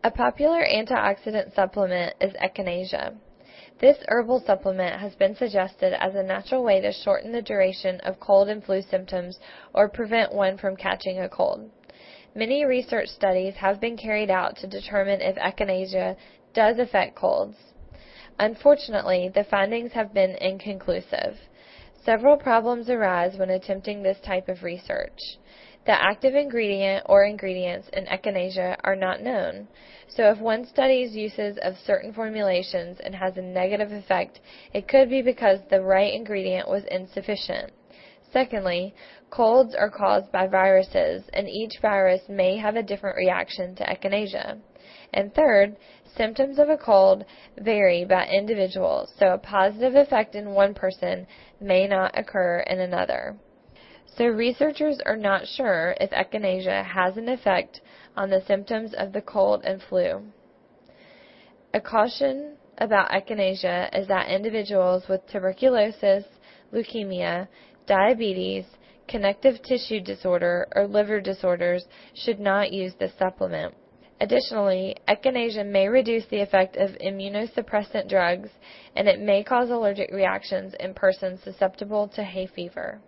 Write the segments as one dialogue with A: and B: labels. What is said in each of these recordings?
A: A popular antioxidant supplement is echinacea. This herbal supplement has been suggested as a natural way to shorten the duration of cold and flu symptoms or prevent one from catching a cold. Many research studies have been carried out to determine if echinacea does affect colds. Unfortunately, the findings have been inconclusive. Several problems arise when attempting this type of research. The active ingredient or ingredients in echinacea are not known, so if one studies uses of certain formulations and has a negative effect, it could be because the right ingredient was insufficient. Secondly, colds are caused by viruses, and each virus may have a different reaction to echinacea. And third, symptoms of a cold vary by individual, so a positive effect in one person may not occur in another. So researchers are not sure if echinacea has an effect on the symptoms of the cold and flu. A caution about echinacea is that individuals with tuberculosis, leukemia, diabetes, connective tissue disorder, or liver disorders should not use this supplement. Additionally, echinacea may reduce the effect of immunosuppressant drugs, and it may cause allergic reactions in persons susceptible to hay fever.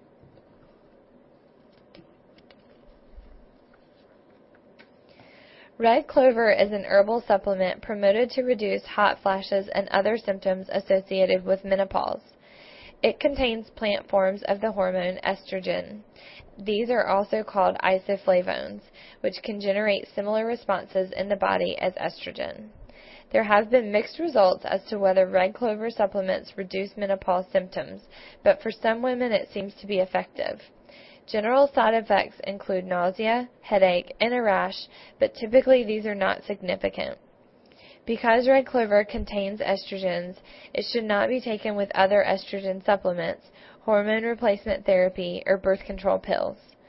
A: Red clover is an herbal supplement promoted to reduce hot flashes and other symptoms associated with menopause. It contains plant forms of the hormone estrogen. These are also called isoflavones, which can generate similar responses in the body as estrogen. There have been mixed results as to whether red clover supplements reduce menopause symptoms, but for some women it seems to be effective. General side effects include nausea, headache, and a rash, but typically these are not significant. Because red clover contains estrogens, it should not be taken with other estrogen supplements, hormone replacement therapy, or birth control pills.